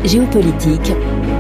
Géopolitique,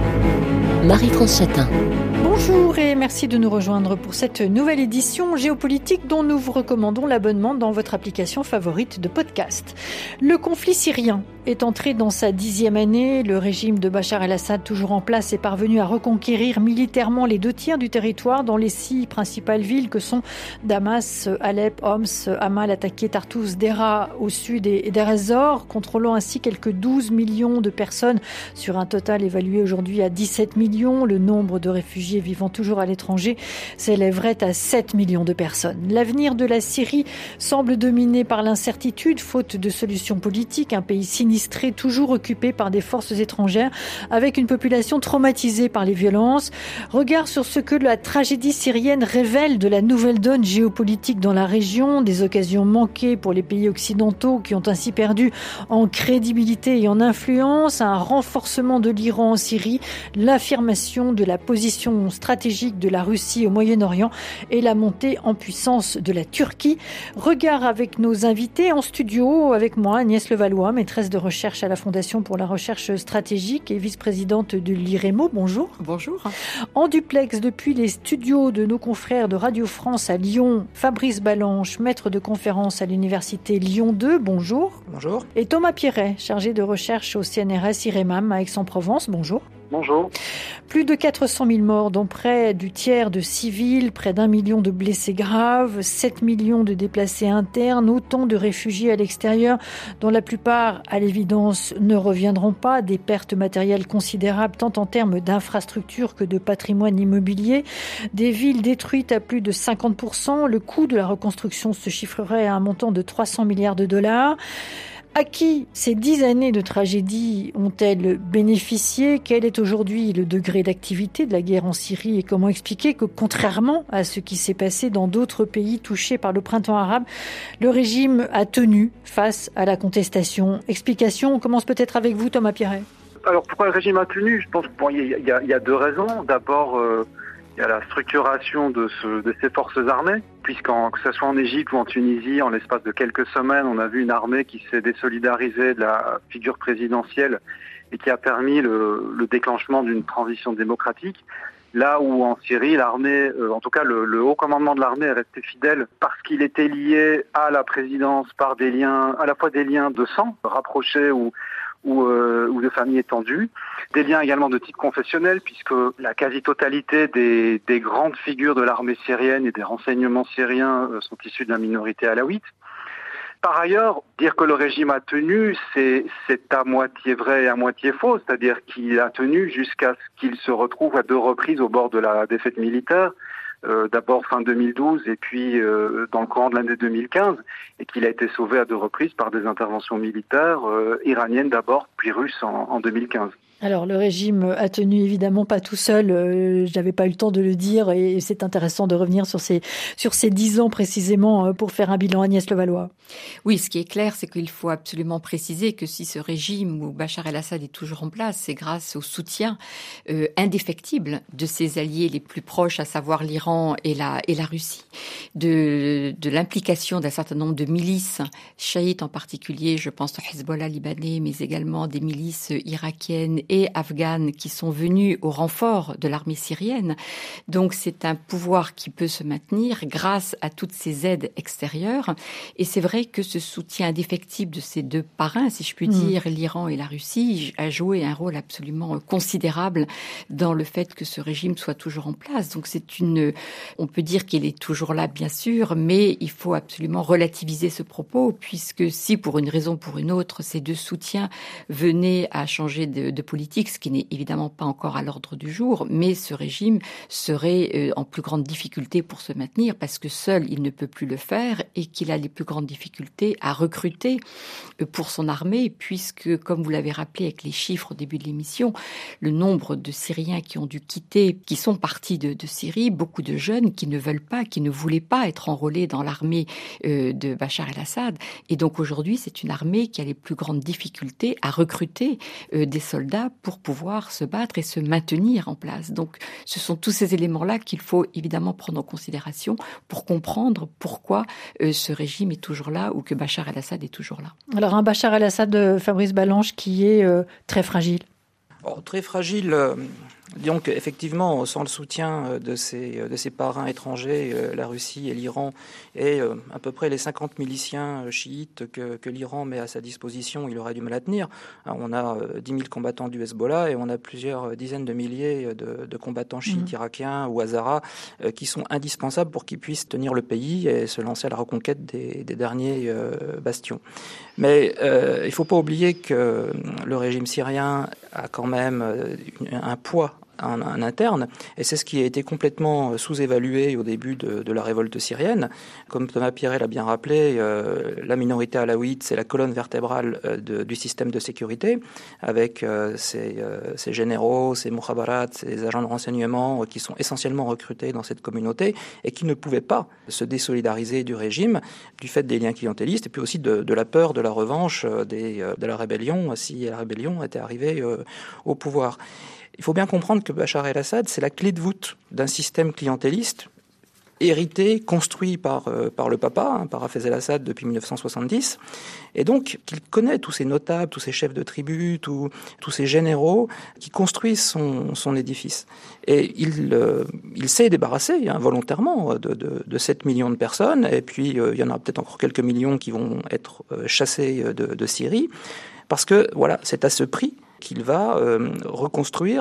Marie-France Chatin. Bonjour et merci de nous rejoindre pour cette nouvelle édition géopolitique dont nous vous recommandons l'abonnement dans votre application favorite de podcast. Le conflit syrien est entré dans sa 10e année. Le régime de Bachar el-Assad, toujours en place, est parvenu à reconquérir militairement les 2/3 du territoire dans les 6 principales villes que sont Damas, Alep, Homs, Hamal, attaqué, Tartous, Deraa au sud et Deir ez-Zor, contrôlant ainsi quelques 12 millions de personnes sur un total évalué aujourd'hui à 17 millions. Le nombre de réfugiés vivant toujours à l'étranger s'élèverait à 7 millions de personnes. L'avenir de la Syrie semble dominé par l'incertitude, faute de solutions politiques. Un pays sinistré, toujours occupé par des forces étrangères, avec une population traumatisée par les violences. Regard sur ce que la tragédie syrienne révèle de la nouvelle donne géopolitique dans la région, des occasions manquées pour les pays occidentaux qui ont ainsi perdu en crédibilité et en influence, un renforcement de l'Iran en Syrie, l'affirmation de la position stratégique de la Russie au Moyen-Orient et la montée en puissance de la Turquie. Regard avec nos invités en studio, avec moi Agnès Levallois, maîtresse de recherche à la Fondation pour la recherche stratégique et vice-présidente de l'IREMO. Bonjour. Bonjour. En duplex depuis les studios de nos confrères de Radio France à Lyon, Fabrice Balanche, maître de conférence à l'université Lyon 2. Bonjour. Bonjour. Et Thomas Pierret, chargé de recherche au CNRS IREMAM à Aix-en-Provence. Bonjour. Bonjour. Plus de 400 000 morts, dont près du tiers de civils, près d'1 million de blessés graves, 7 millions de déplacés internes, autant de réfugiés à l'extérieur, dont la plupart, à l'évidence, ne reviendront pas, des pertes matérielles considérables tant en termes d'infrastructures que de patrimoine immobilier, des villes détruites à plus de 50%, le coût de la reconstruction se chiffrerait à un montant de 300 milliards de dollars. À qui ces 10 années de tragédie ont-elles bénéficié ? Quel est aujourd'hui le degré d'activité de la guerre en Syrie et comment expliquer que, contrairement à ce qui s'est passé dans d'autres pays touchés par le printemps arabe, le régime a tenu face à la contestation ? Explication, on commence peut-être avec vous, Thomas Pierret. Alors pourquoi le régime a tenu ? Je pense qu'il y a 2 raisons. D'abord, il y a la structuration de ces forces armées, que ce soit en Égypte ou en Tunisie, en l'espace de quelques semaines, on a vu une armée qui s'est désolidarisée de la figure présidentielle et qui a permis le déclenchement d'une transition démocratique. Là où en Syrie, l'armée, en tout cas le haut commandement de l'armée est resté fidèle parce qu'il était lié à la présidence par des liens, à la fois des liens de sang rapprochés ou de famille étendue, des liens également de type confessionnel, puisque la quasi-totalité des grandes figures de l'armée syrienne et des renseignements syriens sont issus de la minorité alaouite. Par ailleurs, dire que le régime a tenu, c'est à moitié vrai et à moitié faux, c'est-à-dire qu'il a tenu jusqu'à ce qu'il se retrouve à 2 reprises au bord de la défaite militaire, d'abord fin 2012 et puis dans le courant de l'année 2015, et qu'il a été sauvé à 2 reprises par des interventions militaires iraniennes d'abord, puis russes en 2015. Alors, le régime a tenu évidemment pas tout seul. Je n'avais pas eu le temps de le dire et c'est intéressant de revenir sur ces 10 ans précisément pour faire un bilan. Agnès Levallois. Oui, ce qui est clair, c'est qu'il faut absolument préciser que si ce régime où Bachar el-Assad est toujours en place, c'est grâce au soutien indéfectible de ses alliés les plus proches, à savoir l'Iran et la Russie, de l'implication d'un certain nombre de milices chiites en particulier, je pense au Hezbollah libanais, mais également des milices irakiennes et afghanes qui sont venus au renfort de l'armée syrienne. Donc c'est un pouvoir qui peut se maintenir grâce à toutes ces aides extérieures. Et c'est vrai que ce soutien indéfectible de ces 2 parrains, si je puis dire, l'Iran et la Russie, a joué un rôle absolument considérable dans le fait que ce régime soit toujours en place. Donc on peut dire qu'il est toujours là, bien sûr, mais il faut absolument relativiser ce propos, puisque si pour une raison ou pour une autre, ces 2 soutiens venaient à changer de politique, ce qui n'est évidemment pas encore à l'ordre du jour, mais ce régime serait en plus grande difficulté pour se maintenir parce que seul il ne peut plus le faire et qu'il a les plus grandes difficultés à recruter pour son armée, puisque, comme vous l'avez rappelé avec les chiffres au début de l'émission, le nombre de Syriens qui ont dû quitter, qui sont partis de Syrie, beaucoup de jeunes qui ne veulent pas, qui ne voulaient pas être enrôlés dans l'armée de Bachar el-Assad. Et donc aujourd'hui, c'est une armée qui a les plus grandes difficultés à recruter des soldats pour pouvoir se battre et se maintenir en place. Donc ce sont tous ces éléments-là qu'il faut évidemment prendre en considération pour comprendre pourquoi ce régime est toujours là ou que Bachar el-Assad est toujours là. Alors un Bachar el-Assad, Fabrice Balanche, qui est très fragile. Très fragile. Donc effectivement, sans le soutien de ces parrains étrangers, la Russie et l'Iran, et à peu près les 50 miliciens chiites que l'Iran met à sa disposition, il aurait du mal à tenir. On a 10 000 combattants du Hezbollah et on a plusieurs dizaines de milliers de combattants chiites irakiens ou hazaras qui sont indispensables pour qu'ils puissent tenir le pays et se lancer à la reconquête des derniers bastions. Mais il ne faut pas oublier que le régime syrien a quand même un poids en interne, et c'est ce qui a été complètement sous-évalué au début de la révolte syrienne. Comme Thomas Pierret l'a bien rappelé, la minorité alaouite, c'est la colonne vertébrale du système de sécurité, avec ces généraux, ces mukhabarat, ces agents de renseignement qui sont essentiellement recrutés dans cette communauté et qui ne pouvaient pas se désolidariser du régime du fait des liens clientélistes et puis aussi de la peur de la revanche de la rébellion si la rébellion était arrivée au pouvoir. Il faut bien comprendre que Bachar el-Assad, c'est la clé de voûte d'un système clientéliste hérité, construit par le papa, par Hafez el-Assad depuis 1970, et donc qu'il connaît tous ces notables, tous ces chefs de tribu, tous ces généraux qui construisent son édifice. Et il s'est débarrassé volontairement de 7 millions de personnes, et puis il y en a peut-être encore quelques millions qui vont être chassés de Syrie, parce que voilà, c'est à ce prix qu'il va reconstruire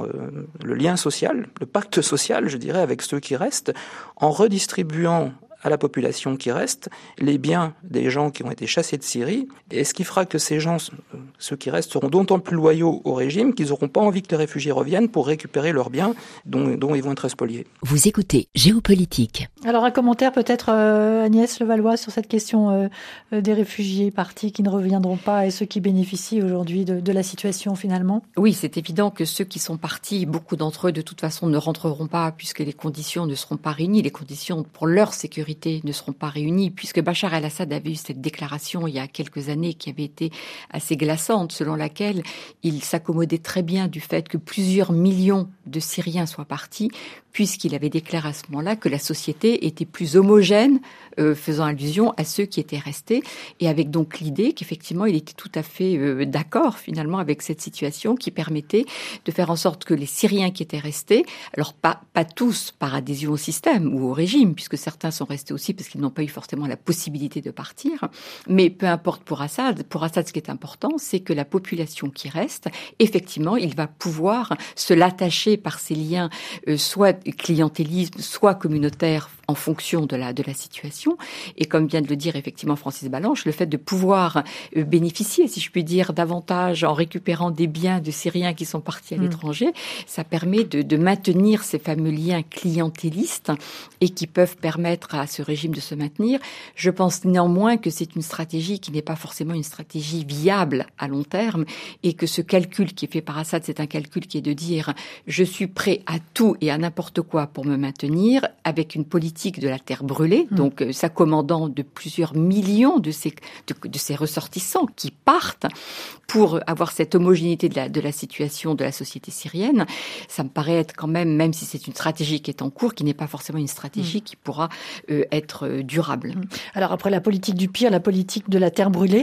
le lien social, le pacte social, je dirais, avec ceux qui restent, en redistribuant à la population qui reste les biens des gens qui ont été chassés de Syrie, et ce qui fera que ces gens, ceux qui restent, seront d'autant plus loyaux au régime qu'ils n'auront pas envie que les réfugiés reviennent pour récupérer leurs biens dont ils vont être spoliés. Vous écoutez Géopolitique. Alors un commentaire peut-être Agnès Levallois sur cette question des réfugiés partis qui ne reviendront pas et ceux qui bénéficient aujourd'hui de la situation finalement. Oui, c'est évident que ceux qui sont partis, beaucoup d'entre eux de toute façon ne rentreront pas puisque les conditions ne seront pas réunies, les conditions pour leur sécurité ne seront pas réunies, puisque Bachar el-Assad avait eu cette déclaration il y a quelques années qui avait été assez glaçante, selon laquelle il s'accommodait très bien du fait que plusieurs millions de Syriens soient partis, puisqu'il avait déclaré à ce moment-là que la société était plus homogène, faisant allusion à ceux qui étaient restés, et avec donc l'idée qu'effectivement il était tout à fait d'accord finalement avec cette situation qui permettait de faire en sorte que les Syriens qui étaient restés, alors pas tous par adhésion au système ou au régime, puisque certains sont restés aussi parce qu'ils n'ont pas eu forcément la possibilité de partir, mais peu importe pour Assad ce qui est important, c'est que la population qui reste, effectivement, il va pouvoir se l'attacher par ses liens, soit clientélisme, soit communautaire, en fonction de la situation. Et comme vient de le dire effectivement Francis Balanche, le fait de pouvoir bénéficier, si je puis dire, davantage en récupérant des biens de Syriens qui sont partis à l'étranger, ça permet de maintenir ces fameux liens clientélistes et qui peuvent permettre à ce régime de se maintenir. Je pense néanmoins que c'est une stratégie qui n'est pas forcément une stratégie viable à long terme et que ce calcul qui est fait par Assad, c'est un calcul qui est de dire je suis prêt à tout et à n'importe quoi pour me maintenir, avec une politique de la terre brûlée, donc s'accommodant de plusieurs millions de ces ressortissants qui partent pour avoir cette homogénéité de la situation de la société syrienne. Ça me paraît être quand même si c'est une stratégie qui est en cours, qui n'est pas forcément une stratégie qui pourra être durable. Alors après la politique du pire, la politique de la terre brûlée,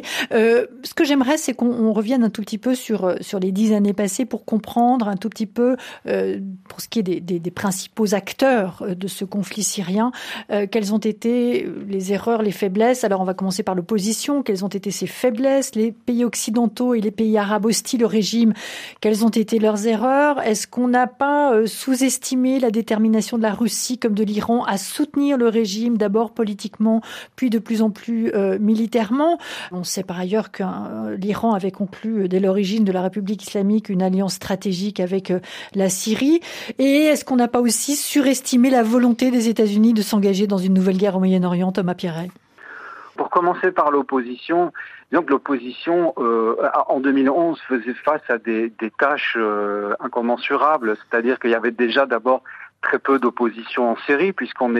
ce que j'aimerais, c'est qu'on revienne un tout petit peu sur les 10 années passées pour comprendre un tout petit peu, pour ce qui est des principaux acteurs de ce conflit syrien, quelles ont été les erreurs, les faiblesses. Alors on va commencer par l'opposition, quelles ont été ses faiblesses, les pays occidentaux et les pays arabes hostiles au régime, quelles ont été leurs erreurs. Est-ce qu'on n'a pas sous-estimé la détermination de la Russie comme de l'Iran à soutenir le régime, d'abord politiquement, puis de plus en plus militairement? On sait par ailleurs que l'Iran avait conclu dès l'origine de la République islamique une alliance stratégique avec la Syrie. Et est-ce qu'on n'a pas aussi surestimé la volonté des États-Unis de s'engager dans une nouvelle guerre au Moyen-Orient, Thomas Pierret? Pour commencer par l'opposition, donc l'opposition en 2011 faisait face à des tâches incommensurables, c'est-à-dire qu'il y avait déjà d'abord très peu d'opposition en Syrie, puisqu'on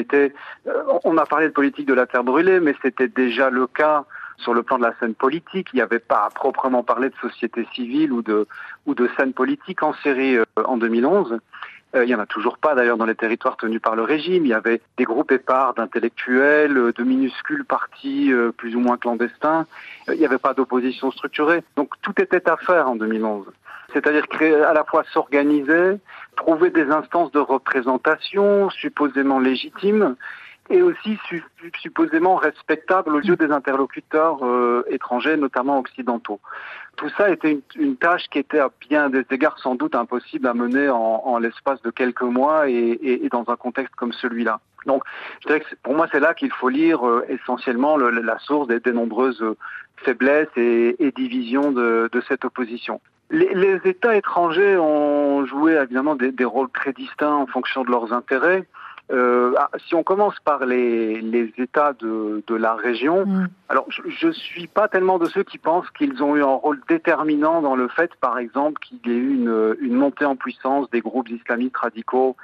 a parlé de politique de la terre brûlée, mais c'était déjà le cas sur le plan de la scène politique. Il n'y avait pas à proprement parler de société civile ou de scène politique en Syrie en 2011. Il n'y en a toujours pas d'ailleurs dans les territoires tenus par le régime. Il y avait des groupes épars d'intellectuels, de minuscules partis plus ou moins clandestins. Il n'y avait pas d'opposition structurée. Donc tout était à faire en 2011. C'est-à-dire à la fois s'organiser, trouver des instances de représentation supposément légitimes et aussi supposément respectables aux yeux des interlocuteurs étrangers, notamment occidentaux. Tout ça était une tâche qui était à bien des égards sans doute impossible à mener en l'espace de quelques mois et dans un contexte comme celui-là. Donc, je dirais que pour moi, c'est là qu'il faut lire essentiellement la source des nombreuses faiblesses et divisions de cette opposition. Les États étrangers ont joué évidemment des rôles très distincts en fonction de leurs intérêts. Si on commence par les États de la région, alors je suis pas tellement de ceux qui pensent qu'ils ont eu un rôle déterminant dans le fait, par exemple, qu'il y ait eu une montée en puissance des groupes islamistes radicaux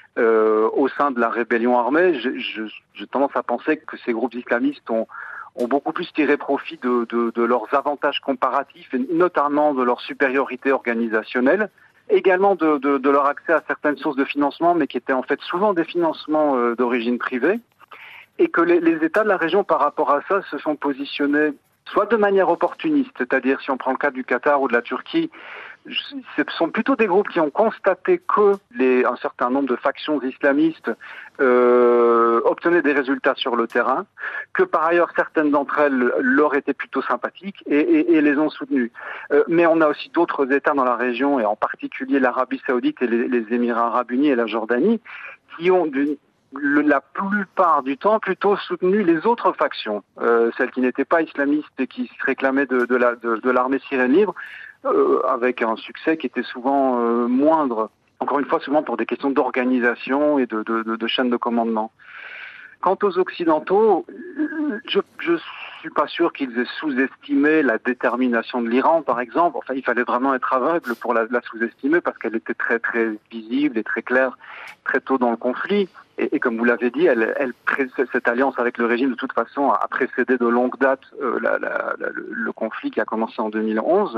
au sein de la rébellion armée. J'ai tendance à penser que ces groupes islamistes ont beaucoup plus tiré profit de leurs avantages comparatifs, et notamment de leur supériorité organisationnelle, également de leur accès à certaines sources de financement, mais qui étaient en fait souvent des financements d'origine privée, et que les États de la région, par rapport à ça, se sont positionnés soit de manière opportuniste, c'est-à-dire si on prend le cas du Qatar ou de la Turquie, ce sont plutôt des groupes qui ont constaté que un certain nombre de factions islamistes obtenaient des résultats sur le terrain, que par ailleurs certaines d'entre elles leur étaient plutôt sympathiques et les ont soutenues. Mais on a aussi d'autres États dans la région, et en particulier l'Arabie Saoudite et les Émirats Arabes Unis et la Jordanie, qui ont la plupart du temps plutôt soutenu les autres factions, celles qui n'étaient pas islamistes et qui se réclamaient de l'armée syrienne libre, avec un succès qui était souvent moindre. Encore une fois, souvent pour des questions d'organisation et de chaîne de commandement. Quant aux Occidentaux, je suis pas sûr qu'ils aient sous-estimé la détermination de l'Iran, par exemple. Enfin, il fallait vraiment être aveugle pour la sous-estimer parce qu'elle était très très visible et très claire très tôt dans le conflit. Et comme vous l'avez dit, cette alliance avec le régime, de toute façon, a précédé de longue date le conflit qui a commencé en 2011.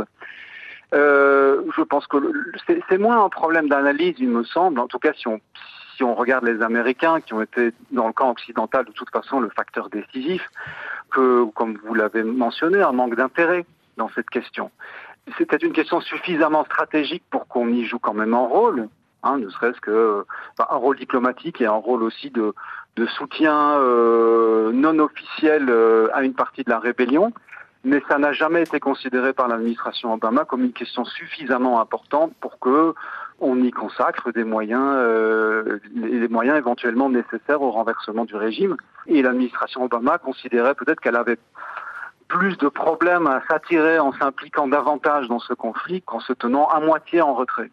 Je pense que c'est moins un problème d'analyse, il me semble. En tout cas, si on regarde les Américains, qui ont été dans le camp occidental de toute façon le facteur décisif, que, comme vous l'avez mentionné, un manque d'intérêt dans cette question. C'était une question suffisamment stratégique pour qu'on y joue quand même un rôle, ne serait-ce que un rôle diplomatique et un rôle aussi de soutien non officiel à une partie de la rébellion. Mais ça n'a jamais été considéré par l'administration Obama comme une question suffisamment importante pour que on y consacre des moyens, les moyens éventuellement nécessaires au renversement du régime. Et l'administration Obama considérait peut-être qu'elle avait plus de problèmes à s'attirer en s'impliquant davantage dans ce conflit qu'en se tenant à moitié en retrait.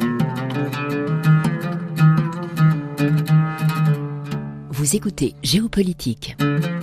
Vous écoutez Géopolitique.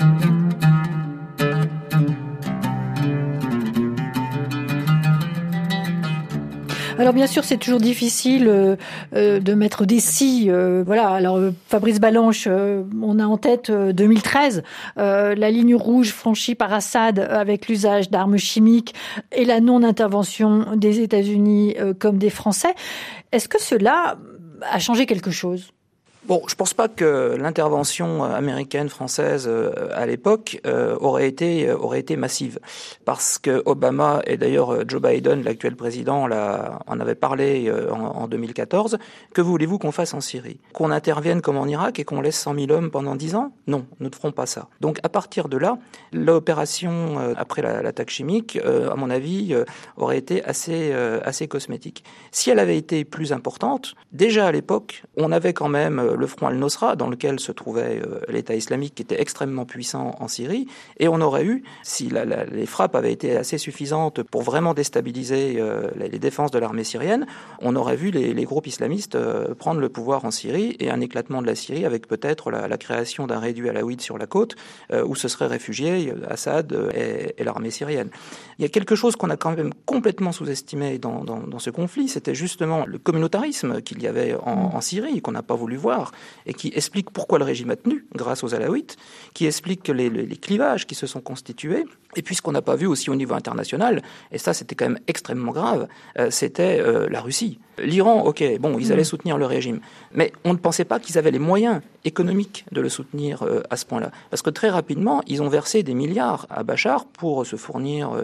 Alors bien sûr, c'est toujours difficile de mettre des si. Voilà. Alors Fabrice Balanche, on a en tête 2013 la ligne rouge franchie par Assad avec l'usage d'armes chimiques et la non-intervention des États-Unis comme des Français. Est-ce que cela a changé quelque chose ? Bon, je pense pas que l'intervention américaine, française à l'époque aurait été massive, parce que Obama et d'ailleurs Joe Biden, l'actuel président, en avait parlé en 2014. Que voulez-vous qu'on fasse en Syrie ? Qu'on intervienne comme en Irak et qu'on laisse 100 000 hommes pendant 10 ans ? Non, nous ne ferons pas ça. Donc à partir de là, l'opération après l'attaque chimique, à mon avis, aurait été assez cosmétique. Si elle avait été plus importante, déjà à l'époque, on avait quand même le front al-Nosra, dans lequel se trouvait l'État islamique, qui était extrêmement puissant en Syrie, et on aurait eu, si les frappes avaient été assez suffisantes pour vraiment déstabiliser les défenses de l'armée syrienne, on aurait vu les groupes islamistes prendre le pouvoir en Syrie, et un éclatement de la Syrie avec peut-être la création d'un réduit alaouite sur la côte, où se seraient réfugiés Assad et l'armée syrienne. Il y a quelque chose qu'on a quand même complètement sous-estimé dans ce conflit, c'était justement le communautarisme qu'il y avait en Syrie, qu'on n'a pas voulu voir, et qui explique pourquoi le régime a tenu grâce aux Alaouites, qui explique que les clivages qui se sont constitués, et puis ce qu'on n'a pas vu aussi au niveau international, et ça c'était quand même extrêmement grave, c'était la Russie. L'Iran, ok, bon, ils allaient soutenir le régime, mais on ne pensait pas qu'ils avaient les moyens économiques de le soutenir à ce point-là. Parce que très rapidement, ils ont versé des milliards à Bachar pour se fournir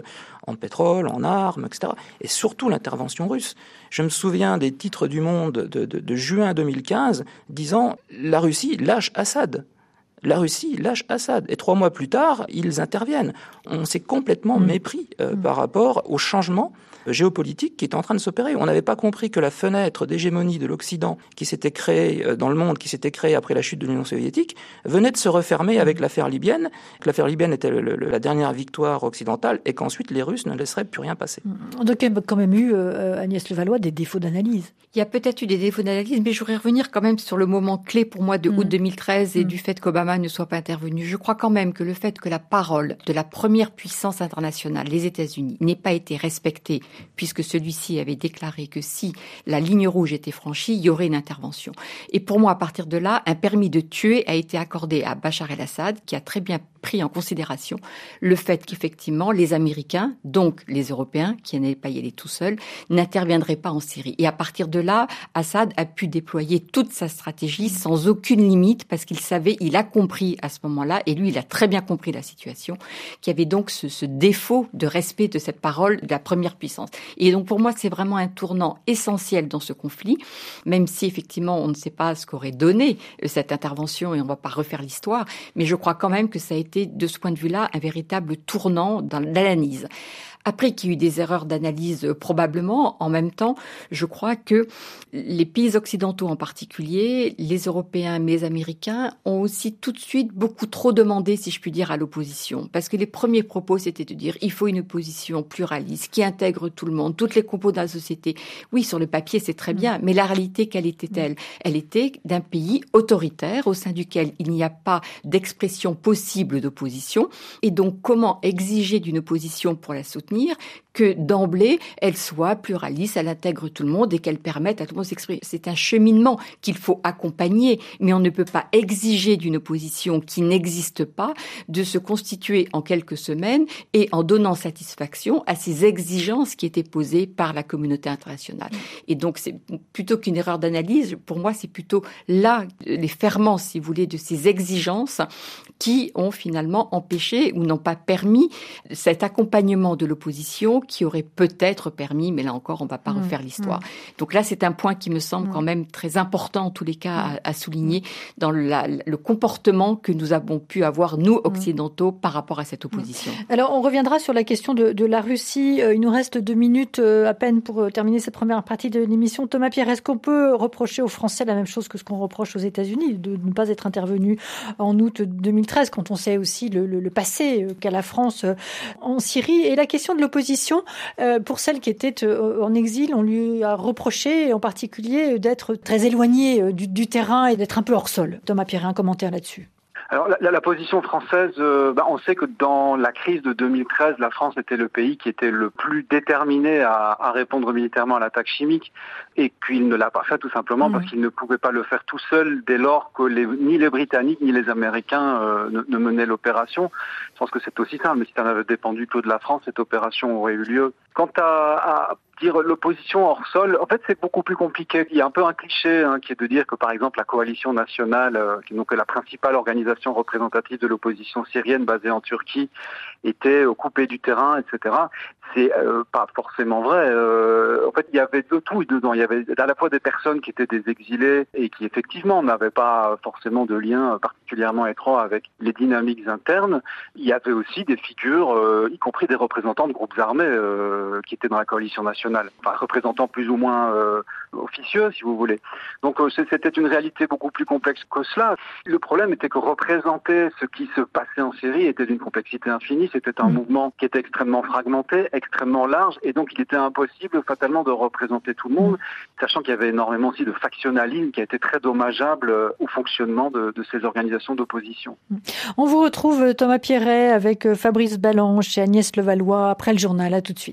en pétrole, en armes, etc. Et surtout l'intervention russe. Je me souviens des titres du Monde de juin 2015 disant « La Russie lâche Assad ». La Russie lâche Assad. Et 3 mois plus tard, ils interviennent. On s'est complètement mépris par rapport au changement géopolitique qui est en train de s'opérer. On n'avait pas compris que la fenêtre d'hégémonie de l'Occident qui s'était créée dans le monde, qui s'était créée après la chute de l'Union soviétique, venait de se refermer avec l'affaire libyenne, que l'affaire libyenne était la dernière victoire occidentale et qu'ensuite les Russes ne laisseraient plus rien passer. Donc il y a quand même eu, Agnès Levallois, des défauts d'analyse. Il y a peut-être eu des défauts d'analyse, mais je voudrais revenir quand même sur le moment clé pour moi de août 2013 et du fait qu'Obama ne soit pas intervenu. Je crois quand même que le fait que la parole de la première puissance internationale, les États-Unis, n'ait pas été respectée, puisque celui-ci avait déclaré que si la ligne rouge était franchie, il y aurait une intervention. Et pour moi, à partir de là, un permis de tuer a été accordé à Bachar el-Assad, qui a très bien pris en considération le fait qu'effectivement, les Américains, donc les Européens, qui n'allaient pas y aller tout seuls, n'interviendraient pas en Syrie. Et à partir de là, Assad a pu déployer toute sa stratégie sans aucune limite, parce qu'il savait, il a compris à ce moment-là, et lui, il a très bien compris la situation, qu'il y avait donc ce défaut de respect de cette parole de la première puissance. Et donc, pour moi, c'est vraiment un tournant essentiel dans ce conflit, même si, effectivement, on ne sait pas ce qu'aurait donné cette intervention et on ne va pas refaire l'histoire, mais je crois quand même que ça a été, de ce point de vue-là, un véritable tournant dans l'analyse. Après qu'il y a eu des erreurs d'analyse, probablement, en même temps, je crois que les pays occidentaux en particulier, les Européens mais les Américains, ont aussi tout de suite beaucoup trop demandé, si je puis dire, à l'opposition. Parce que les premiers propos, c'était de dire il faut une opposition pluraliste, qui intègre tout le monde, toutes les composantes de la société. Oui, sur le papier, c'est très bien, mais la réalité, quelle était-elle ? Elle était d'un pays autoritaire, au sein duquel il n'y a pas d'expression possible d'opposition. Et donc, comment exiger d'une opposition pour la soutenir que d'emblée, elle soit pluraliste, elle intègre tout le monde et qu'elle permette à tout le monde de s'exprimer. C'est un cheminement qu'il faut accompagner, mais on ne peut pas exiger d'une opposition qui n'existe pas de se constituer en quelques semaines et en donnant satisfaction à ces exigences qui étaient posées par la communauté internationale. Et donc, c'est plutôt qu'une erreur d'analyse, pour moi, c'est plutôt là les ferments, si vous voulez, de ces exigences qui ont finalement empêché ou n'ont pas permis cet accompagnement de l'opposition qui aurait peut-être permis, mais là encore, on ne va pas refaire l'histoire. Donc là, c'est un point qui me semble quand même très important, en tous les cas, à souligner dans le comportement que nous avons pu avoir, nous, occidentaux, par rapport à cette opposition. Alors, on reviendra sur la question de la Russie. Il nous reste 2 minutes à peine pour terminer cette première partie de l'émission. Thomas Pierret, est-ce qu'on peut reprocher aux Français la même chose que ce qu'on reproche aux États-Unis, de ne pas être intervenu en août 2013, quand on sait aussi le passé qu'a la France en Syrie? Et la question de l'opposition, pour celle qui était en exil, on lui a reproché en particulier d'être très éloignée du terrain et d'être un peu hors sol. Thomas Pierret, un commentaire là-dessus. Alors la position française, on sait que dans la crise de 2013, la France était le pays qui était le plus déterminé à répondre militairement à l'attaque chimique, et qu'il ne l'a pas fait tout simplement parce qu'il ne pouvait pas le faire tout seul dès lors que ni les Britanniques ni les Américains ne menaient l'opération. Je pense que c'est aussi simple, mais si ça n'avait dépendu que de la France, cette opération aurait eu lieu. Quant à dire l'opposition hors sol, en fait c'est beaucoup plus compliqué. Il y a un peu un cliché qui est de dire que par exemple la coalition nationale, qui est donc la principale organisation représentative de l'opposition syrienne basée en Turquie, était coupée du terrain, etc. C'est pas forcément vrai. En fait, il y avait de tout dedans. Il y avait à la fois des personnes qui étaient des exilés et qui effectivement n'avaient pas forcément de lien particulièrement étroit avec les dynamiques internes. Il y avait aussi des figures, y compris des représentants de groupes armés qui étaient dans la coalition nationale, enfin représentants plus ou moins officieux, si vous voulez. Donc c'était une réalité beaucoup plus complexe que cela. Le problème était que représenter ce qui se passait en Syrie était d'une complexité infinie. C'était un mouvement qui était extrêmement fragmenté, extrêmement large, et donc il était impossible fatalement de représenter tout le monde, sachant qu'il y avait énormément aussi de factionnalisme qui a été très dommageable au fonctionnement de ces organisations d'opposition. On vous retrouve, Thomas Pierret, avec Fabrice Balanche et Agnès Levallois après le journal. À tout de suite.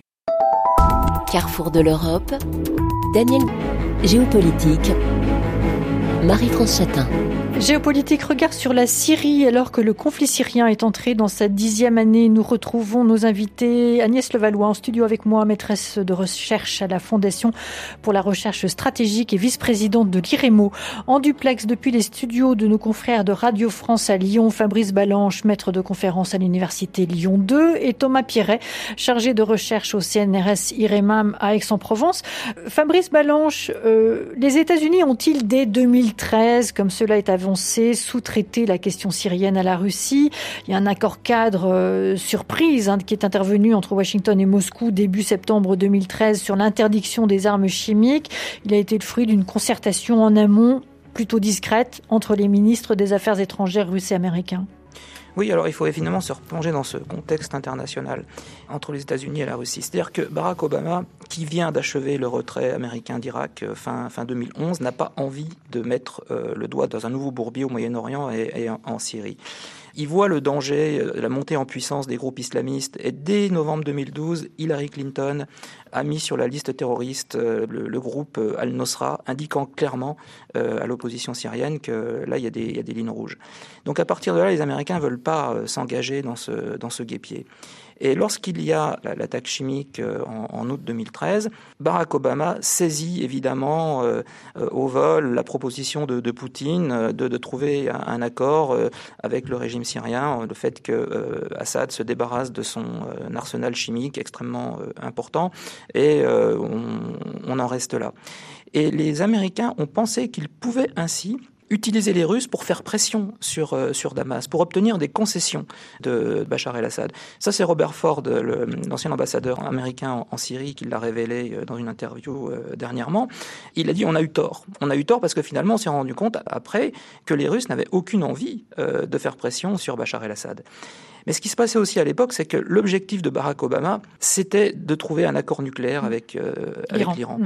Carrefour de l'Europe, Daniel, géopolitique, Marie-France Chatin. Géopolitique, regard sur la Syrie. Alors que le conflit syrien est entré dans sa 10e année, nous retrouvons nos invités. Agnès Levallois en studio avec moi, maîtresse de recherche à la Fondation pour la recherche stratégique et vice-présidente de l'IREMO. En duplex depuis les studios de nos confrères de Radio France à Lyon, Fabrice Balanche, maître de conférence à l'Université Lyon 2 et Thomas Pierret, chargé de recherche au CNRS IREMAM à Aix-en-Provence. Fabrice Balanche, les États-Unis ont-ils dès 2013, comme cela est avancé, sous-traiter la question syrienne à la Russie? Il y a un accord cadre surprise qui est intervenu entre Washington et Moscou début septembre 2013 sur l'interdiction des armes chimiques. Il a été le fruit d'une concertation en amont plutôt discrète entre les ministres des Affaires étrangères russes et américains. Oui, alors il faut évidemment se replonger dans ce contexte international entre les États-Unis et la Russie. C'est-à-dire que Barack Obama, qui vient d'achever le retrait américain d'Irak fin 2011, n'a pas envie de mettre le doigt dans un nouveau bourbier au Moyen-Orient et en Syrie. Il voit le danger, la montée en puissance des groupes islamistes. Et dès novembre 2012, Hillary Clinton a mis sur la liste terroriste le groupe Al-Nosra, indiquant clairement à l'opposition syrienne que là, il y a des lignes rouges. Donc à partir de là, les Américains ne veulent pas s'engager dans ce guêpier. Et lorsqu'il y a l'attaque chimique en août 2013, Barack Obama saisit évidemment au vol la proposition de Poutine de trouver un accord avec le régime syrien, le fait que Assad se débarrasse de son arsenal chimique extrêmement important, et on en reste là. Et les Américains ont pensé qu'ils pouvaient ainsi utiliser les Russes pour faire pression sur Damas, pour obtenir des concessions de Bachar el-Assad. Ça, c'est Robert Ford, l'ancien ambassadeur américain en Syrie, qui l'a révélé dans une interview dernièrement. Il a dit on a eu tort. On a eu tort parce que finalement, on s'est rendu compte après que les Russes n'avaient aucune envie de faire pression sur Bachar el-Assad. Mais ce qui se passait aussi à l'époque, c'est que l'objectif de Barack Obama, c'était de trouver un accord nucléaire avec l'Iran.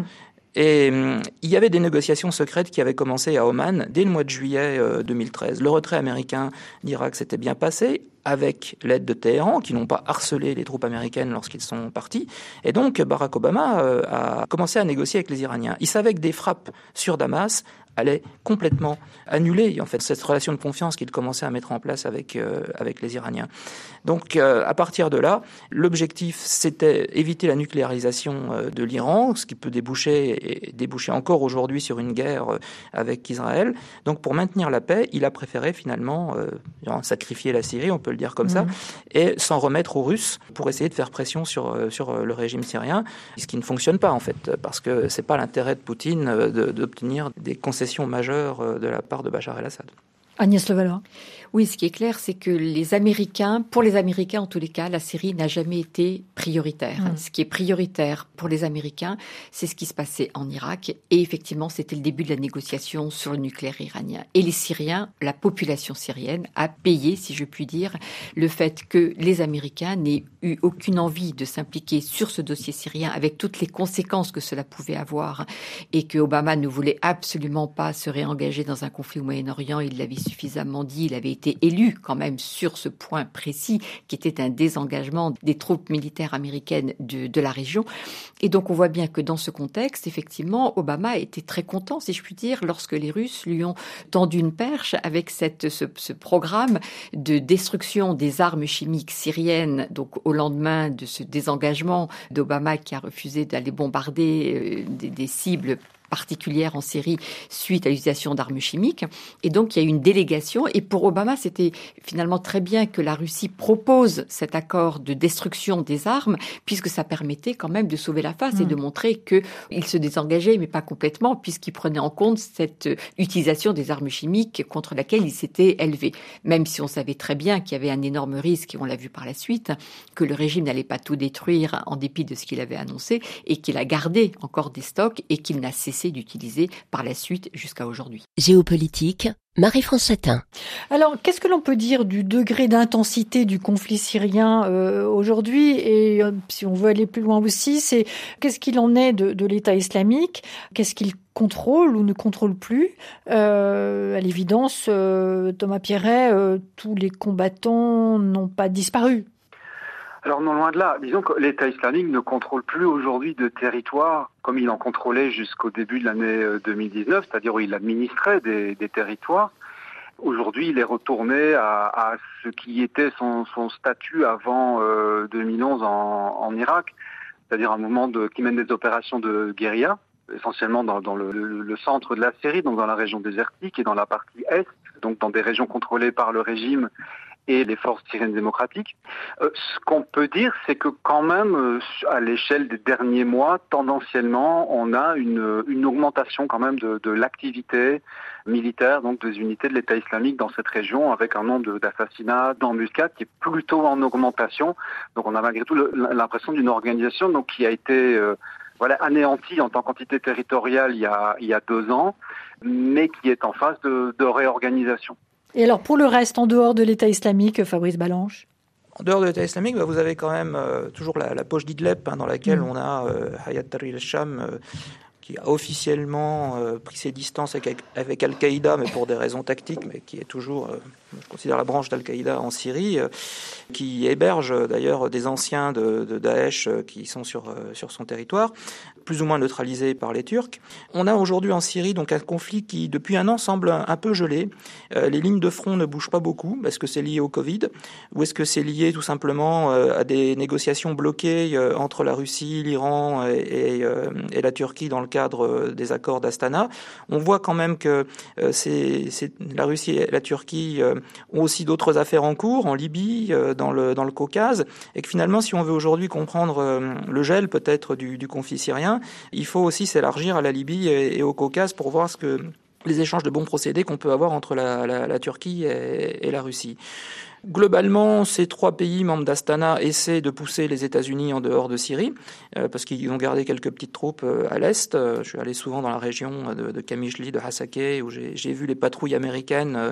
Et il y avait des négociations secrètes qui avaient commencé à Oman dès le mois de juillet 2013. Le retrait américain d'Irak s'était bien passé avec l'aide de Téhéran, qui n'ont pas harcelé les troupes américaines lorsqu'ils sont partis. Et donc Barack Obama a commencé à négocier avec les Iraniens. Il savait que des frappes sur Damas allait complètement annuler en fait cette relation de confiance qu'il commençait à mettre en place avec les Iraniens. Donc à partir de là, l'objectif c'était éviter la nucléarisation de l'Iran, ce qui peut déboucher encore aujourd'hui sur une guerre avec Israël. Donc pour maintenir la paix, il a préféré finalement sacrifier la Syrie, on peut le dire comme ça, et s'en remettre aux Russes pour essayer de faire pression sur le régime syrien, ce qui ne fonctionne pas en fait, parce que c'est pas l'intérêt de Poutine d'obtenir des concessions majeures de la part de Bachar el-Assad. Agnès Levallois. Oui, ce qui est clair, c'est que pour les Américains en tous les cas, la Syrie n'a jamais été prioritaire. Ce qui est prioritaire pour les Américains, c'est ce qui se passait en Irak. Et effectivement, c'était le début de la négociation sur le nucléaire iranien. Et les Syriens, la population syrienne, a payé, si je puis dire, le fait que les Américains n'aient eu aucune envie de s'impliquer sur ce dossier syrien avec toutes les conséquences que cela pouvait avoir, et que Obama ne voulait absolument pas se réengager dans un conflit au Moyen-Orient. Il l'avait suffisamment dit, il avait été élu quand même sur ce point précis qui était un désengagement des troupes militaires américaines de la région. Et donc on voit bien que dans ce contexte, effectivement, Obama était très content, si je puis dire, lorsque les Russes lui ont tendu une perche avec ce programme de destruction des armes chimiques syriennes, donc au lendemain de ce désengagement d'Obama qui a refusé d'aller bombarder des cibles particulière en Syrie suite à l'utilisation d'armes chimiques. Et donc, il y a eu une délégation. Et pour Obama, c'était finalement très bien que la Russie propose cet accord de destruction des armes, puisque ça permettait quand même de sauver la face et de montrer qu'il se désengageait, mais pas complètement, puisqu'il prenait en compte cette utilisation des armes chimiques contre laquelle il s'était élevé. Même si on savait très bien qu'il y avait un énorme risque, et on l'a vu par la suite, que le régime n'allait pas tout détruire en dépit de ce qu'il avait annoncé, et qu'il a gardé encore des stocks et qu'il n'a cessé d'utiliser par la suite jusqu'à aujourd'hui. Géopolitique, Marie-France Chatin. Alors, qu'est-ce que l'on peut dire du degré d'intensité du conflit syrien aujourd'hui? Et si on veut aller plus loin aussi, c'est qu'est-ce qu'il en est de l'État islamique? Qu'est-ce qu'il contrôle ou ne contrôle plus? À l'évidence, Thomas Pierret, tous les combattants n'ont pas disparu. Alors non, loin de là. Disons que l'État islamique ne contrôle plus aujourd'hui de territoire comme il en contrôlait jusqu'au début de l'année 2019, c'est-à-dire où il administrait des territoires. Aujourd'hui, il est retourné à ce qui était son statut avant 2011 en Irak, c'est-à-dire un mouvement qui mène des opérations de guérilla, essentiellement dans le centre de la Syrie, donc dans la région désertique et dans la partie est, donc dans des régions contrôlées par le régime et les forces syriennes démocratiques. Ce qu'on peut dire, c'est que quand même, à l'échelle des derniers mois, tendanciellement, on a une augmentation quand même de l'activité militaire, donc des unités de l'État islamique dans cette région, avec un nombre d'assassinats, d'embuscades qui est plutôt en augmentation. Donc on a malgré tout l'impression d'une organisation donc qui a été anéantie en tant qu'entité territoriale il y a 2 ans, mais qui est en phase de réorganisation. Et alors pour le reste, en dehors de l'État islamique, Fabrice Balanche? En dehors de l'État islamique, vous avez quand même toujours la poche d'Idleb, dans laquelle on a Hayat Tahrir al-Sham, qui a officiellement pris ses distances avec Al-Qaïda, mais pour des raisons tactiques, mais qui est toujours, je considère, la branche d'Al-Qaïda en Syrie, qui héberge d'ailleurs des anciens de Daesh qui sont sur son territoire, plus ou moins neutralisés par les Turcs. On a aujourd'hui en Syrie donc un conflit qui, depuis 1 an, semble un peu gelé. Les lignes de front ne bougent pas beaucoup. Est-ce que c'est lié au Covid? Ou est-ce que c'est lié tout simplement à des négociations bloquées entre la Russie, l'Iran et la Turquie dans le cadre des accords d'Astana? On voit quand même que la Russie et la Turquie ont aussi d'autres affaires en cours, en Libye, dans le Caucase, et que finalement, si on veut aujourd'hui comprendre le gel peut-être du conflit syrien, il faut aussi s'élargir à la Libye et au Caucase pour voir les échanges de bons procédés qu'on peut avoir entre la Turquie et la Russie. Globalement, ces 3 pays membres d'Astana essaient de pousser les États-Unis en dehors de Syrie, parce qu'ils ont gardé quelques petites troupes à l'est. Je suis allé souvent dans la région de Qamishli, de Hasakeh, où j'ai vu les patrouilles américaines,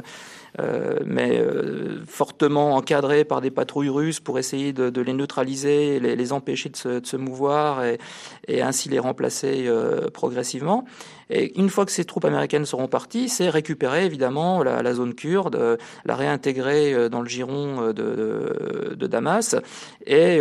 mais fortement encadrées par des patrouilles russes pour essayer de les neutraliser, les empêcher de se mouvoir et ainsi les remplacer progressivement. Et une fois que ces troupes américaines seront parties, c'est récupérer évidemment la zone kurde, la réintégrer dans le giron de Damas et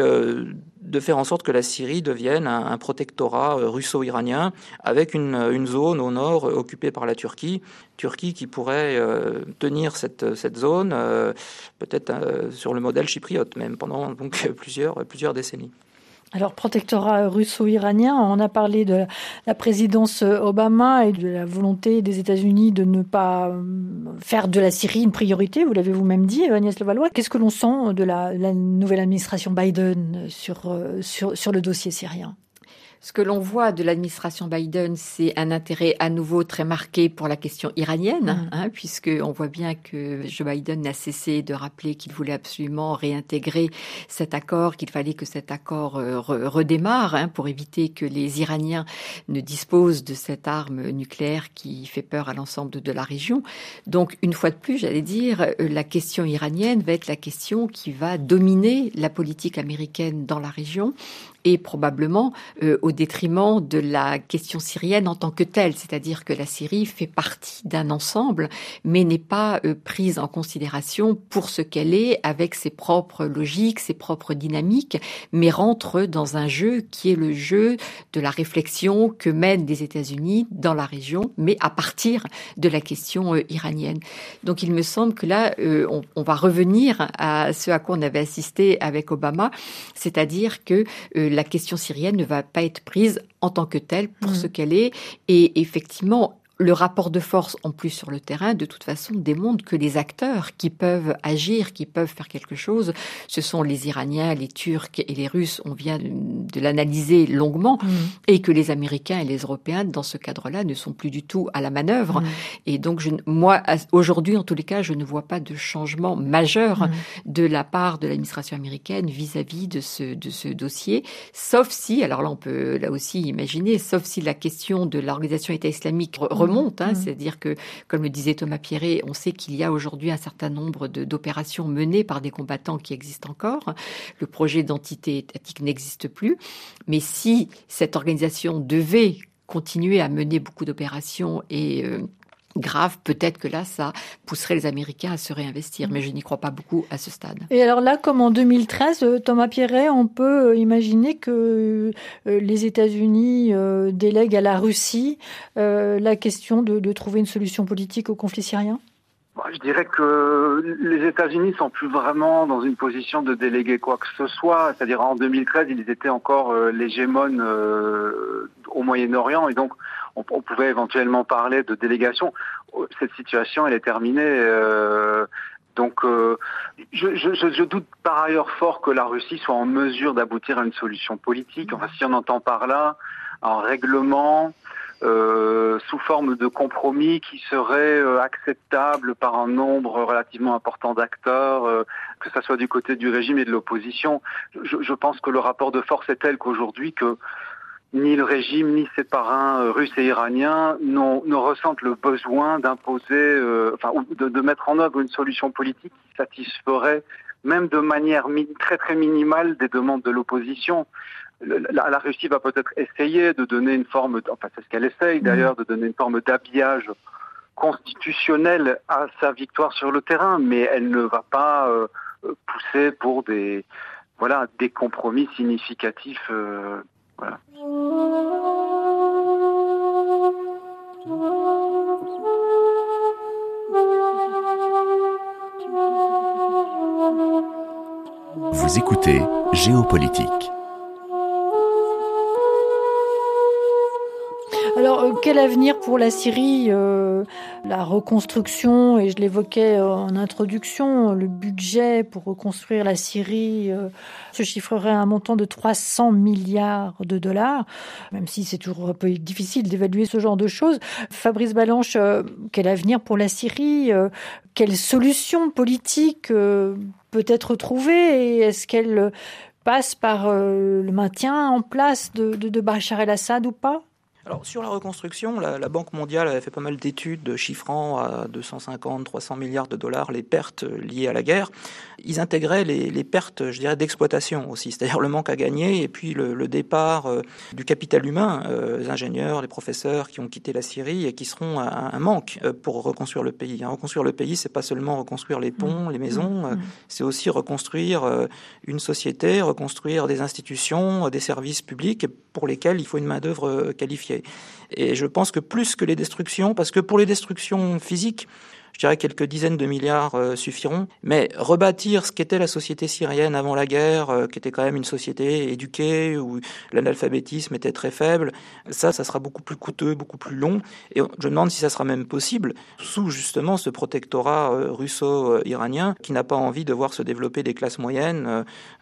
de faire en sorte que la Syrie devienne un protectorat russo-iranien avec une zone au nord occupée par la Turquie qui pourrait tenir cette zone peut-être sur le modèle chypriote même pendant donc plusieurs décennies. Alors, protectorat russo-iranien, on a parlé de la présidence Obama et de la volonté des États-Unis de ne pas faire de la Syrie une priorité, vous l'avez vous-même dit, Agnès Levallois. Qu'est-ce que l'on sent de la nouvelle administration Biden sur le dossier syrien ? Ce que l'on voit de l'administration Biden, c'est un intérêt à nouveau très marqué pour la question iranienne, puisqu'on voit bien que Joe Biden n'a cessé de rappeler qu'il voulait absolument réintégrer cet accord, qu'il fallait que cet accord redémarre pour éviter que les Iraniens ne disposent de cette arme nucléaire qui fait peur à l'ensemble de la région. Donc, une fois de plus, j'allais dire, la question iranienne va être la question qui va dominer la politique américaine dans la région, et probablement au détriment de la question syrienne en tant que telle, c'est-à-dire que la Syrie fait partie d'un ensemble, mais n'est pas prise en considération pour ce qu'elle est, avec ses propres logiques, ses propres dynamiques, mais rentre dans un jeu qui est le jeu de la réflexion que mènent les États-Unis dans la région, mais à partir de la question iranienne. Donc il me semble que là, on va revenir à ce à quoi on avait assisté avec Obama, c'est-à-dire que la question syrienne ne va pas être prise en tant que telle pour ce qu'elle est. Et effectivement, le rapport de force, en plus sur le terrain, de toute façon, démontre que les acteurs qui peuvent agir, qui peuvent faire quelque chose, ce sont les Iraniens, les Turcs et les Russes. On vient de l'analyser longuement, et que les Américains et les Européens, dans ce cadre-là, ne sont plus du tout à la manœuvre. Et donc, moi, aujourd'hui, en tous les cas, je ne vois pas de changement majeur de la part de l'administration américaine vis-à-vis de ce dossier, sauf si, alors là, on peut là aussi imaginer, sauf si la question de l'organisation État islamique remonte, c'est-à-dire que, comme le disait Thomas Pierret, on sait qu'il y a aujourd'hui un certain nombre d'opérations menées par des combattants qui existent encore. Le projet d'entité étatique n'existe plus. Mais si cette organisation devait continuer à mener beaucoup d'opérations et grave, peut-être que là, ça pousserait les Américains à se réinvestir, mais je n'y crois pas beaucoup à ce stade. Et alors là, comme en 2013, Thomas Pierret, on peut imaginer que les États-Unis délèguent à la Russie la question de trouver une solution politique au conflit syrien ? Je dirais que les États-Unis sont plus vraiment dans une position de déléguer quoi que ce soit. C'est-à-dire en 2013, ils étaient encore l'hégémone au Moyen-Orient et donc on pouvait éventuellement parler de délégation. Cette situation, elle est terminée. Donc je doute par ailleurs fort que la Russie soit en mesure d'aboutir à une solution politique. Enfin, si on entend par là un règlement sous forme de compromis qui serait acceptable par un nombre relativement important d'acteurs, que ça soit du côté du régime et de l'opposition. Je pense que le rapport de force est tel qu'aujourd'hui que ni le régime ni ses parrains russes et iraniens ne ressentent le besoin d'imposer, de mettre en œuvre une solution politique qui satisferait même de manière très très minimale des demandes de l'opposition. La Russie va peut-être essayer de donner une forme, c'est ce qu'elle essaye d'ailleurs, de donner une forme d'habillage constitutionnel à sa victoire sur le terrain, mais elle ne va pas pousser pour des compromis significatifs. Voilà. Vous écoutez Géopolitique. Alors, quel avenir pour la Syrie ? La reconstruction, et je l'évoquais en introduction, le budget pour reconstruire la Syrie se chiffrerait à un montant de 300 milliards de dollars, même si c'est toujours un peu difficile d'évaluer ce genre de choses. Fabrice Balanche, quel avenir pour la Syrie ? Quelle solution politique peut être trouvée ? Et est-ce qu'elle passe par le maintien en place de Bachar el-Assad ou pas ? Alors, sur la reconstruction, la Banque mondiale avait fait pas mal d'études chiffrant à 250-300 milliards de dollars les pertes liées à la guerre. Ils intégraient les pertes, je dirais, d'exploitation aussi, c'est-à-dire le manque à gagner et puis le départ du capital humain, les ingénieurs, les professeurs qui ont quitté la Syrie et qui seront un manque pour reconstruire le pays. Reconstruire le pays, c'est pas seulement reconstruire les ponts, les maisons, c'est aussi reconstruire une société, reconstruire des institutions, des services publics pour lesquels il faut une main-d'œuvre qualifiée. Et je pense que plus que les destructions, parce que pour les destructions physiques, je dirais quelques dizaines de milliards suffiront, mais rebâtir ce qu'était la société syrienne avant la guerre, qui était quand même une société éduquée, où l'analphabétisme était très faible, ça sera beaucoup plus coûteux, beaucoup plus long, et je me demande si ça sera même possible sous justement ce protectorat russo-iranien qui n'a pas envie de voir se développer des classes moyennes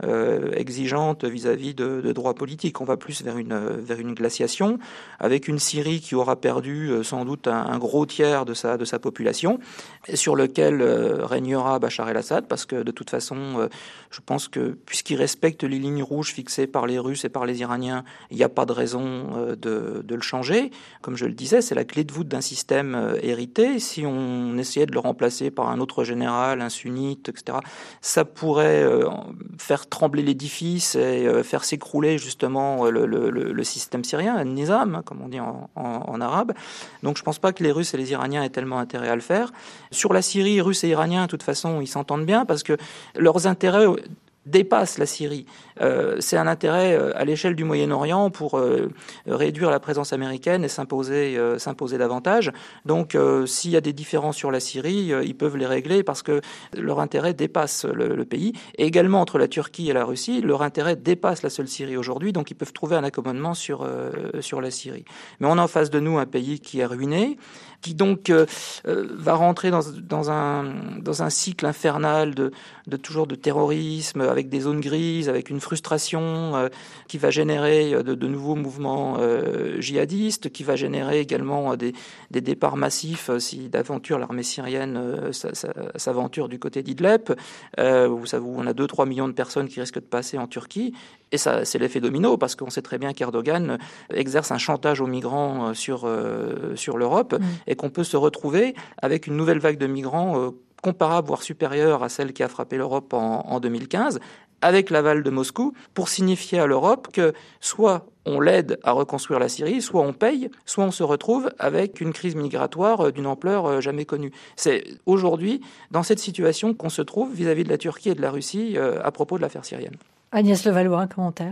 exigeantes vis-à-vis de droits politiques. On va plus vers une glaciation, avec une Syrie qui aura perdu sans doute un gros tiers de sa population, sur lequel régnera Bachar el-Assad, parce que de toute façon, je pense que puisqu'il respecte les lignes rouges fixées par les Russes et par les Iraniens, il n'y a pas de raison de le changer. Comme je le disais, c'est la clé de voûte d'un système hérité. Si on essayait de le remplacer par un autre général, un sunnite, etc., ça pourrait faire trembler l'édifice et faire s'écrouler justement le système syrien, un nizam, comme on dit en arabe. Donc je ne pense pas que les Russes et les Iraniens aient tellement intérêt à le faire. Sur la Syrie, Russes et Iraniens, de toute façon, ils s'entendent bien parce que leurs intérêts dépasse la Syrie. C'est un intérêt à l'échelle du Moyen-Orient pour réduire la présence américaine et s'imposer davantage. Donc, s'il y a des différends sur la Syrie, ils peuvent les régler parce que leur intérêt dépasse le pays. Et également entre la Turquie et la Russie, leur intérêt dépasse la seule Syrie aujourd'hui. Donc, ils peuvent trouver un accommodement sur la Syrie. Mais on a en face de nous un pays qui est ruiné, qui donc va rentrer dans un cycle infernal de toujours de terrorisme, avec des zones grises, avec une frustration qui va générer de nouveaux mouvements djihadistes, qui va générer également des départs massifs si d'aventure l'armée syrienne s'aventure du côté d'Idlib, où on a 2-3 millions de personnes qui risquent de passer en Turquie. Et ça, c'est l'effet domino, parce qu'on sait très bien qu'Erdogan exerce un chantage aux migrants sur l'Europe, et qu'on peut se retrouver avec une nouvelle vague de migrants comparable, voire supérieure à celle qui a frappé l'Europe en 2015, avec l'aval de Moscou, pour signifier à l'Europe que soit on l'aide à reconstruire la Syrie, soit on paye, soit on se retrouve avec une crise migratoire d'une ampleur jamais connue. C'est aujourd'hui, dans cette situation qu'on se trouve vis-à-vis de la Turquie et de la Russie à propos de l'affaire syrienne. Agnès Levallois, un commentaire ?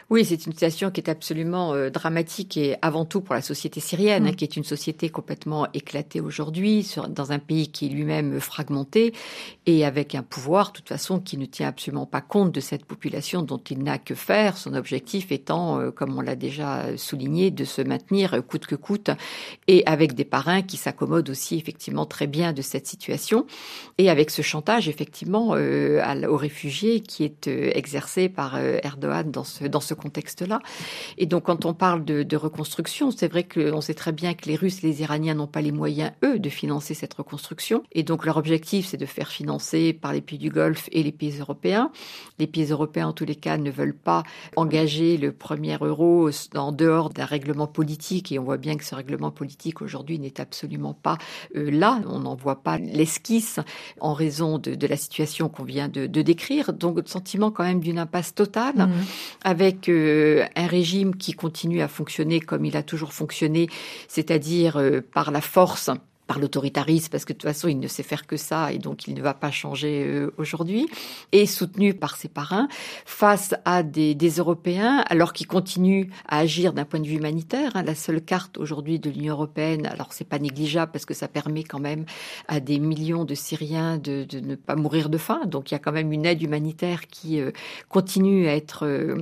Oui, c'est une situation qui est absolument dramatique et avant tout pour la société syrienne, qui est une société complètement éclatée aujourd'hui, dans un pays qui est lui-même fragmenté et avec un pouvoir, de toute façon, qui ne tient absolument pas compte de cette population dont il n'a que faire, son objectif étant, comme on l'a déjà souligné, de se maintenir coûte que coûte et avec des parrains qui s'accommodent aussi effectivement très bien de cette situation et avec ce chantage effectivement aux réfugiés qui est exercé par Erdogan dans ce contexte-là. Et donc, quand on parle de reconstruction, c'est vrai qu'on sait très bien que les Russes et les Iraniens n'ont pas les moyens, eux, de financer cette reconstruction. Et donc, leur objectif, c'est de faire financer par les pays du Golfe et les pays européens. Les pays européens, en tous les cas, ne veulent pas engager le premier euro en dehors d'un règlement politique. Et on voit bien que ce règlement politique, aujourd'hui, n'est absolument pas là. On n'en voit pas l'esquisse en raison de la situation qu'on vient de décrire. Donc, le sentiment quand même d'une impasse totale, avec un régime qui continue à fonctionner comme il a toujours fonctionné, c'est-à-dire par la force, par l'autoritarisme, parce que de toute façon, il ne sait faire que ça et donc il ne va pas changer aujourd'hui, et soutenu par ses parrains, face à des Européens, alors qu'ils continuent à agir d'un point de vue humanitaire. La seule carte aujourd'hui de l'Union européenne, alors c'est pas négligeable parce que ça permet quand même à des millions de Syriens de ne pas mourir de faim, donc il y a quand même une aide humanitaire qui continue à être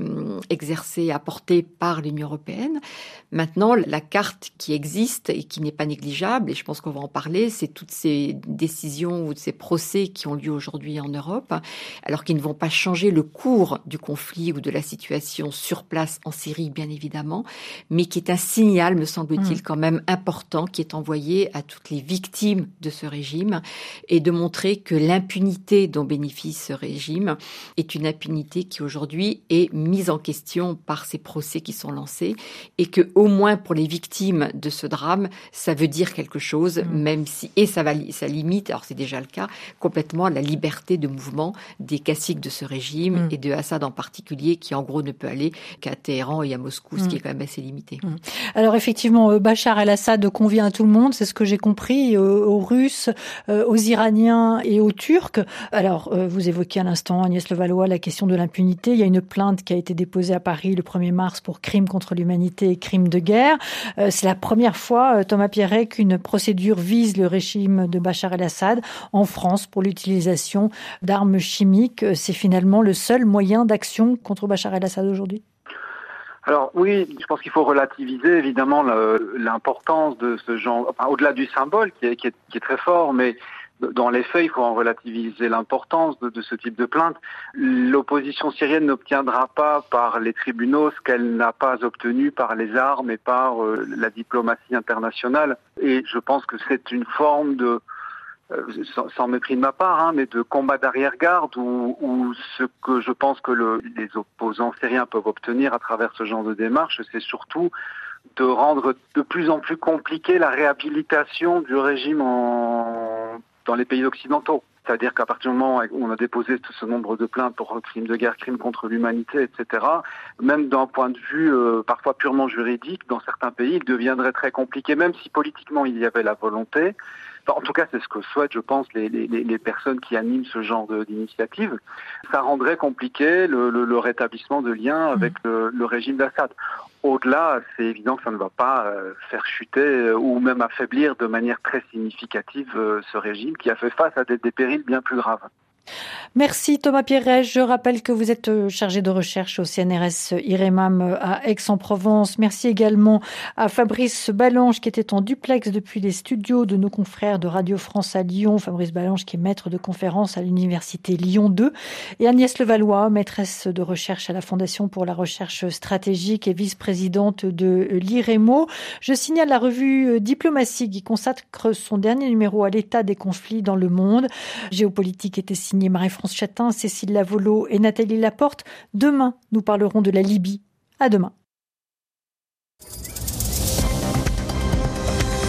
exercée, apportée par l'Union européenne. Maintenant, la carte qui existe et qui n'est pas négligeable, et je pense qu'on va en parler, c'est toutes ces décisions ou ces procès qui ont lieu aujourd'hui en Europe, alors qu'ils ne vont pas changer le cours du conflit ou de la situation sur place en Syrie, bien évidemment, mais qui est un signal, me semble-t-il, quand même important, qui est envoyé à toutes les victimes de ce régime, et de montrer que l'impunité dont bénéficie ce régime est une impunité qui aujourd'hui est mise en question par ces procès qui sont lancés, et que au moins pour les victimes de ce drame, ça veut dire quelque chose, même si, et ça limite, alors c'est déjà le cas, complètement la liberté de mouvement des caciques de ce régime et de Assad en particulier, qui en gros ne peut aller qu'à Téhéran et à Moscou, ce qui est quand même assez limité. Alors effectivement, Bachar el-Assad convient à tout le monde, c'est ce que j'ai compris, aux Russes, aux Iraniens et aux Turcs. Alors, vous évoquiez à l'instant, Agnès Levallois, la question de l'impunité. Il y a une plainte qui a été déposée à Paris le 1er mars pour crimes contre l'humanité et crimes de guerre. C'est la première fois, Thomas Pierret, qu'une procédure vise le régime de Bachar el-Assad en France pour l'utilisation d'armes chimiques. C'est finalement le seul moyen d'action contre Bachar el-Assad aujourd'hui ? Alors oui, je pense qu'il faut relativiser évidemment l'importance de ce genre, enfin, au-delà du symbole qui est très fort, mais dans les faits, il faut en relativiser l'importance de ce type de plainte. L'opposition syrienne n'obtiendra pas par les tribunaux ce qu'elle n'a pas obtenu par les armes et par la diplomatie internationale. Et je pense que c'est une forme de, sans mépris de ma part, mais de combat d'arrière-garde où ce que je pense que les opposants syriens peuvent obtenir à travers ce genre de démarche, c'est surtout de rendre de plus en plus compliquée la réhabilitation du régime dans les pays occidentaux. C'est-à-dire qu'à partir du moment où on a déposé tout ce nombre de plaintes pour crimes de guerre, crimes contre l'humanité, etc., même d'un point de vue parfois purement juridique, dans certains pays, il deviendrait très compliqué, même si politiquement il y avait la volonté. En tout cas, c'est ce que souhaitent, je pense, les personnes qui animent ce genre d'initiative. Ça rendrait compliqué le rétablissement de liens avec le régime d'Assad. Au-delà, c'est évident que ça ne va pas faire chuter ou même affaiblir de manière très significative ce régime qui a fait face à des périls bien plus graves. Merci Thomas Pierret. Je rappelle que vous êtes chargé de recherche au CNRS IREMAM à Aix-en-Provence. Merci également à Fabrice Ballanche qui était en duplex depuis les studios de nos confrères de Radio France à Lyon. Fabrice Ballanche qui est maître de conférence à l'université Lyon 2. Et Agnès Levallois, maîtresse de recherche à la Fondation pour la recherche stratégique et vice-présidente de l'IREMO. Je signale la revue Diplomatie qui consacre son dernier numéro à l'état des conflits dans le monde. Géopolitique était signé Marie-France Chatin, Cécile Lavolo et Nathalie Laporte. Demain, nous parlerons de la Libye. À demain.